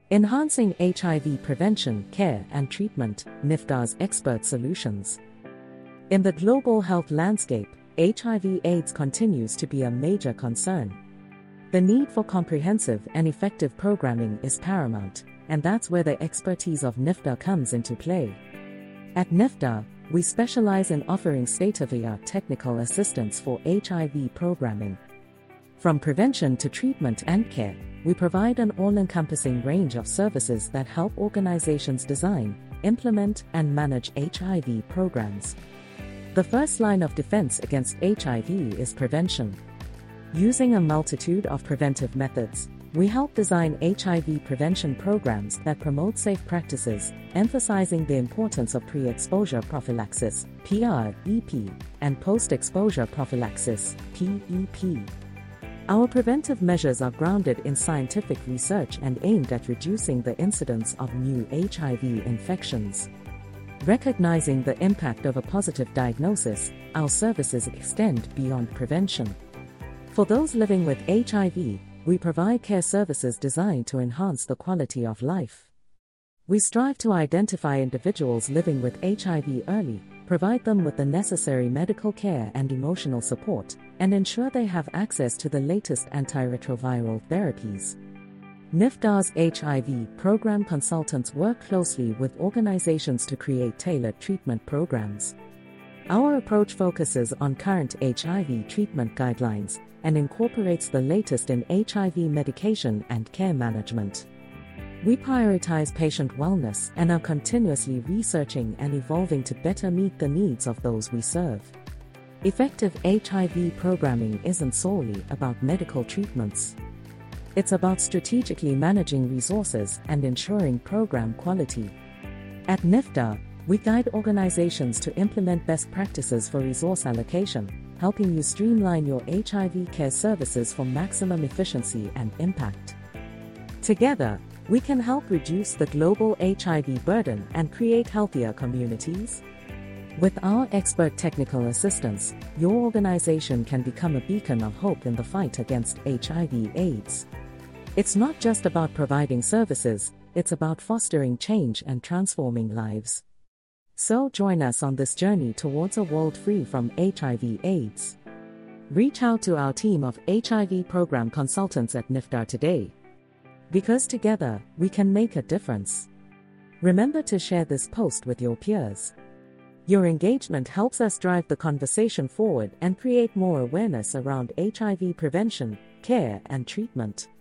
Enhancing HIV prevention, care and treatment, NIFDA's expert solutions. In the global health landscape, HIV/AIDS continues to be a major concern. The need for comprehensive and effective programming is paramount, and that's where the expertise of NIFDA comes into play. At NIFDA, we specialize in offering state-of-the-art technical assistance for HIV programming. From prevention to treatment and care, we provide an all-encompassing range of services that help organizations design, implement, and manage HIV programs. The first line of defense against HIV is prevention. Using a multitude of preventive methods, we help design HIV prevention programs that promote safe practices, emphasizing the importance of pre-exposure prophylaxis, PrEP, and post-exposure prophylaxis, PEP. Our preventive measures are grounded in scientific research and aimed at reducing the incidence of new HIV infections. Recognizing the impact of a positive diagnosis, our services extend beyond prevention. For those living with HIV, we provide care services designed to enhance the quality of life. We strive to identify individuals living with HIV early, provide them with the necessary medical care and emotional support, and ensure they have access to the latest antiretroviral therapies. NIFDA's HIV program consultants work closely with organizations to create tailored treatment programs. Our approach focuses on current HIV treatment guidelines and incorporates the latest in HIV medication and care management. We prioritize patient wellness and are continuously researching and evolving to better meet the needs of those we serve. Effective HIV programming isn't solely about medical treatments. It's about strategically managing resources and ensuring program quality. At NIFDA, we guide organizations to implement best practices for resource allocation, helping you streamline your HIV care services for maximum efficiency and impact. Together, we can help reduce the global HIV burden and create healthier communities. With our expert technical assistance, your organization can become a beacon of hope in the fight against HIV/AIDS. It's not just about providing services, it's about fostering change and transforming lives. So join us on this journey towards a world free from HIV/AIDS. Reach out to our team of HIV program consultants at NIFDA today. Because together, we can make a difference. Remember to share this post with your peers. Your engagement helps us drive the conversation forward and create more awareness around HIV prevention, care, and treatment.